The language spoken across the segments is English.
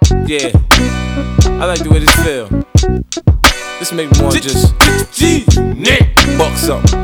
Yeah, I like the way this feel. This make me wanna just Nick buck something.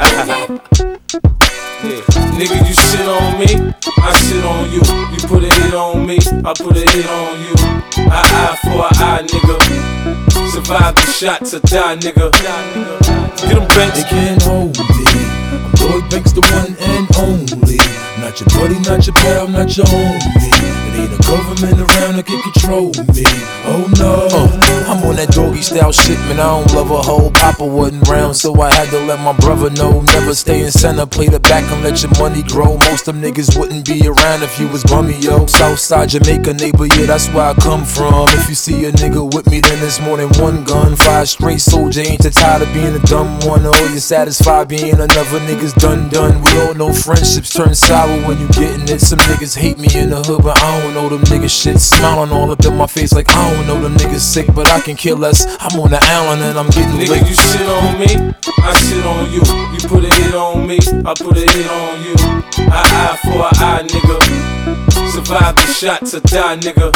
Yeah, nigga, you shit on me, I shit on you. You put a hit on me, I put a hit on you. Eye for an eye, nigga. Survive the shot to die, nigga. Get them banks. They can't hold me. I'm Lloyd Banks, the one and only. Not your buddy, not your pal, not your homie. It ain't a government around that can control me. Oh no. I'm on that doggy style shit, man. I don't love a hoe. Papa wasn't round, so I had to let my brother know. Never stay in center, play the back and let your money grow. Most them niggas wouldn't be around if you was bummy, yo. Southside Jamaica neighbor, yeah, that's where I come from. If you see a nigga with me, then it's more than one gun. 5 straight soldier, ain't you tired of being a dumb one? Or you satisfied being another nigga's done. We all know friendships turn sour when you getting it. Some niggas hate me in the hood, but I don't know them niggas shit. Smiling all up in my face like I don't know them niggas sick, but I can kill less. I'm on the island and I'm getting nigga, lit. You shit on me, I shit on you. You put a hit on me, I put a hit on you. Eye for an eye, nigga. Survive the shot to die, nigga.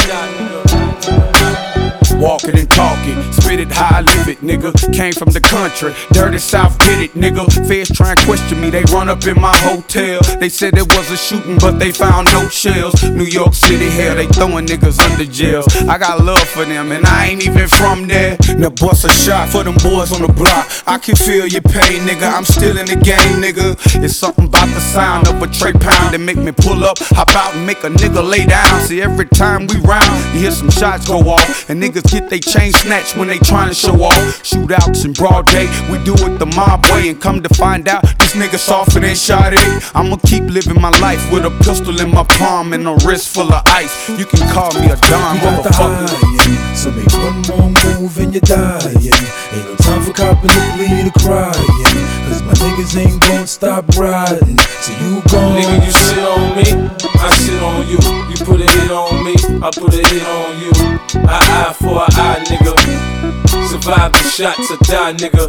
Walking and talking, spit it how I live it, nigga. Came from the country, dirty south, get it, nigga. Feds try and question me, they run up in my hotel. They said it was a shooting, but they found no shells. New York City, hell, they throwing niggas under jails. I got love for them, and I ain't even from there. Now bust a shot for them boys on the block. I can feel your pain, nigga. I'm still in the game, nigga. It's something about the sound of a tray pound that make me pull up, hop out and make a nigga lay down. See, every time we round, you hear some shots go off, and niggas get they chain snatched when they trying to show off. Shootouts in broad day, we do it the mob way. And come to find out, this nigga softer than Sade. I'ma keep living my life with a pistol in my palm and a wrist full of ice. You can call me a Don, motherfucker. So make one more move and you're dying. Ain't no time for copping to bleed or crying. Cause my niggas ain't gon' stop riding. So you gon' nigga, you shit on me, I shit on you. You put a hit on me, I put a hit on you. Eye for an eye, nigga. Survive the shot to die, nigga.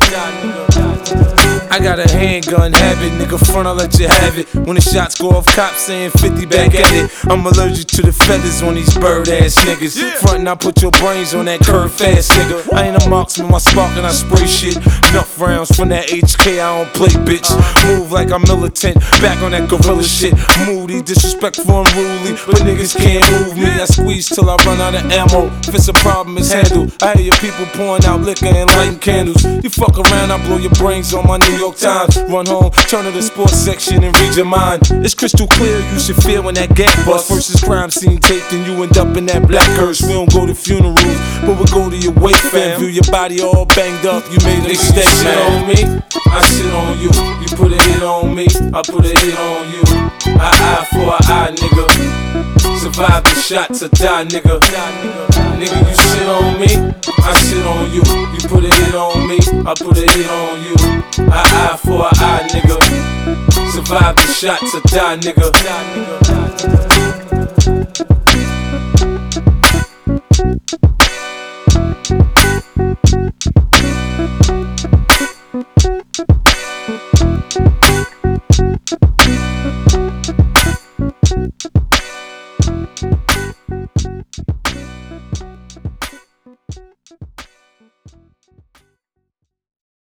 I got a handgun habit, nigga, front I'll let you have it. When the shots go off, cops saying 50 back at it. I'm allergic to the feathers on these bird ass niggas. Front and I put your brains on that curve fast, nigga. I ain't a marksman, my spark and I spray shit. Enough rounds from that HK, I don't play, bitch. Move like I'm militant, back on that gorilla shit. Moody, disrespectful, unruly, but niggas can't move me. I squeeze till I run out of ammo. If it's a problem, it's handled. I hear your people pouring out liquor and lighting candles. You fuck around, I blow your brains on my New York Times. Run home, turn to the sports section and read your mind. It's crystal clear, you should feel when that gap bust. Versus crime scene taped and you end up in that black hearse. We don't go to funerals, but we go to your wake, fam. View your body all banged up, you made a mistake, man. Shit on me, I shit on you. You put a hit on me, I put a hit on you. Eye for an eye, nigga. Survive the shot to die, nigga. Nigga, you shit on me, I shit on you. You put a hit on me, I put a hit on you. Eye for an eye, nigga. Survive the shot to die, nigga.